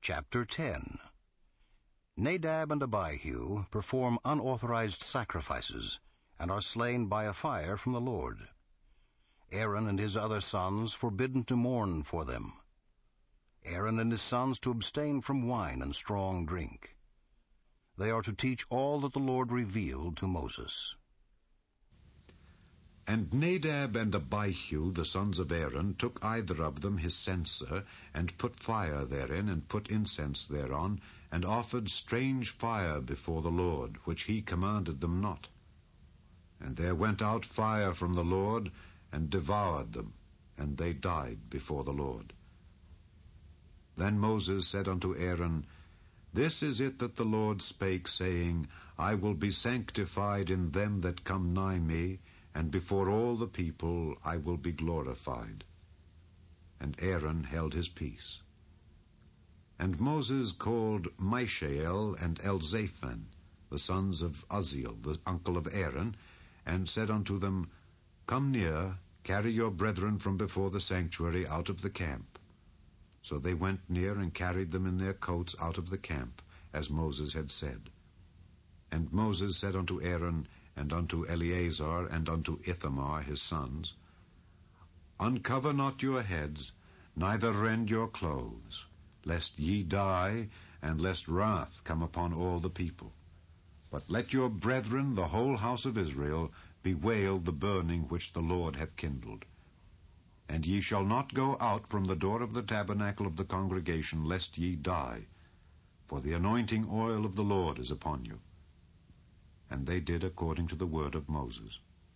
Chapter 10. Nadab and Abihu perform unauthorized sacrifices and are slain by a fire from the Lord. Aaron and his other sons forbidden to mourn for them. Aaron and his sons to abstain from wine and strong drink. They are to teach all that the Lord revealed to Moses. And Nadab and Abihu, the sons of Aaron, took either of them his censer, and put fire therein, and put incense thereon, and offered strange fire before the Lord, which he commanded them not. And there went out fire from the Lord, and devoured them, and they died before the Lord. Then Moses said unto Aaron, This is it that the Lord spake, saying, I will be sanctified in them that come nigh me, and before all the people I will be glorified. And Aaron held his peace. And Moses called Mishael and Elzaphan, the sons of Uzziel, the uncle of Aaron, and said unto them, Come near, carry your brethren from before the sanctuary out of the camp. So they went near and carried them in their coats out of the camp, as Moses had said. And Moses said unto Aaron, and unto Eleazar, and unto Ithamar his sons, Uncover not your heads, neither rend your clothes, lest ye die, and lest wrath come upon all the people. But let your brethren, the whole house of Israel, bewail the burning which the Lord hath kindled. And ye shall not go out from the door of the tabernacle of the congregation, lest ye die, for the anointing oil of the Lord is upon you. And they did according to the word of Moses.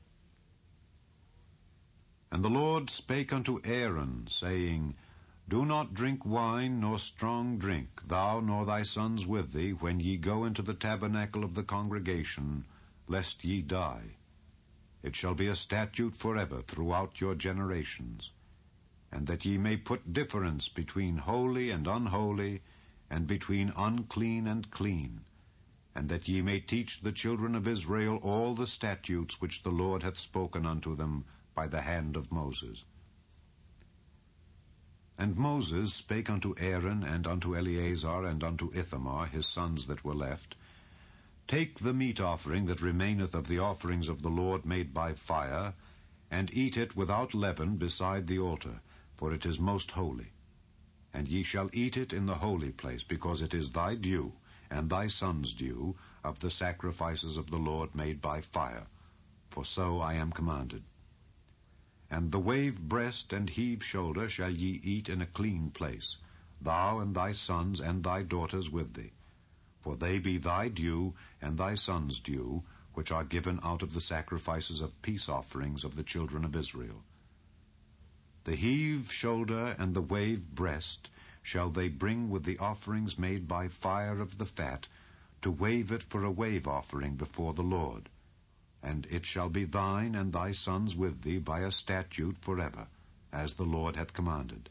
And the Lord spake unto Aaron, saying, Do not drink wine nor strong drink, thou nor thy sons with thee, when ye go into the tabernacle of the congregation, lest ye die. It shall be a statute forever throughout your generations, and that ye may put difference between holy and unholy, and between unclean and clean, and that ye may teach the children of Israel all the statutes which the Lord hath spoken unto them by the hand of Moses. And Moses spake unto Aaron, and unto Eleazar, and unto Ithamar his sons that were left, Take the meat offering that remaineth of the offerings of the Lord made by fire, and eat it without leaven beside the altar, for it is most holy. And ye shall eat it in the holy place, because it is thy due, and thy sons' due, of the sacrifices of the Lord made by fire, for so I am commanded. And the wave breast and heave shoulder shall ye eat in a clean place, thou and thy sons and thy daughters with thee, for they be thy due and thy sons' due, which are given out of the sacrifices of peace offerings of the children of Israel. The heave shoulder and the wave breast shall they bring with the offerings made by fire of the fat, to wave it for a wave offering before the Lord. And it shall be thine and thy sons with thee by a statute forever, as the Lord hath commanded.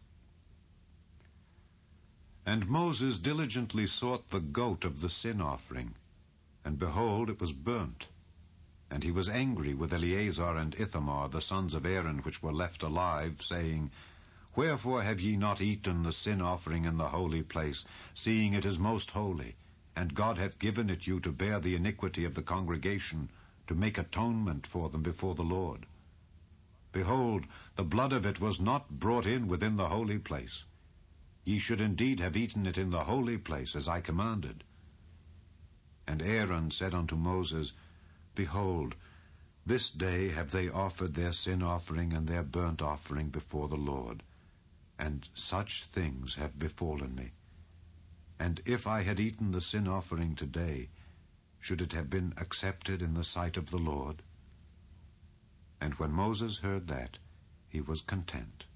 And Moses diligently sought the goat of the sin offering, and behold, it was burnt. And he was angry with Eleazar and Ithamar, the sons of Aaron, which were left alive, saying, Wherefore have ye not eaten the sin offering in the holy place, seeing it is most holy, and God hath given it you to bear the iniquity of the congregation, to make atonement for them before the Lord? Behold, the blood of it was not brought in within the holy place. Ye should indeed have eaten it in the holy place, as I commanded. And Aaron said unto Moses, Behold, this day have they offered their sin offering and their burnt offering before the Lord, and such things have befallen me. And if I had eaten the sin offering today, should it have been accepted in the sight of the Lord? And when Moses heard that, he was content.